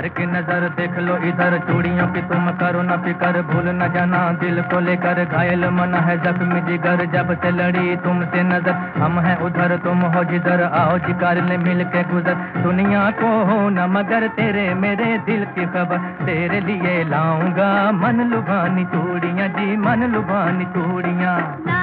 मार के नजर देख लो इधर, चूड़ियों की तुम करो न फिकर, भूल न जाना दिल को लेकर, घायल मन है जख्मी जिगर, जब से लड़ी तुमसे नजर, हम हैं उधर तुम हो जिधर, आओ जी कार ले मिल के गुजर, दुनिया को हो न मगर तेरे मेरे दिल की खबर, तेरे लिए लाऊंगा मन लुभानी चूड़ियां जी, मन लुभानी चूड़ियां।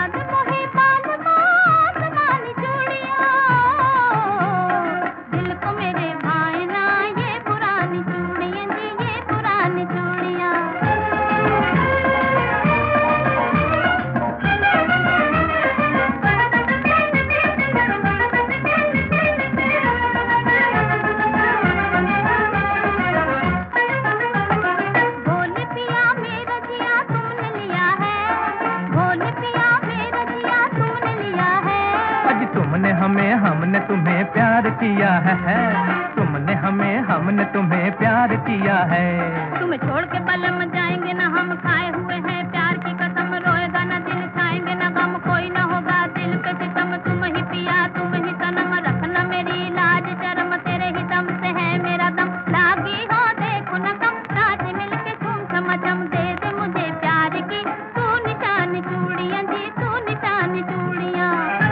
हमने तुम्हें प्यार किया है, तुमने हमें हमने तुम्हें प्यार किया है। तुम्हें छोड़ के पलम जाएंगे ना हम, खाए हुए हैं प्यार की कसम, रोएगा ना दिल छाएंगे ना गम, कोई ना होगा दिल पे सितम, तुम ही पिया तुम ही सनम, रखना मेरी लाज शर्म, तेरे ही दम से है मेरा दम, लागी हो देखो न कम, साथ मिलके तुम समझम, दे दे मुझे प्यार की तू निशान चूड़ियां जी, तू निशान चूड़ियां।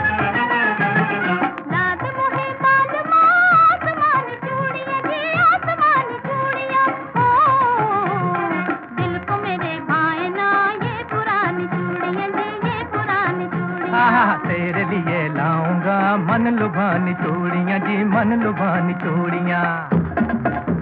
तेरे लिए लाऊंगा मन लुभानी चूड़ियां जी, मन लुभानी चूड़ियां।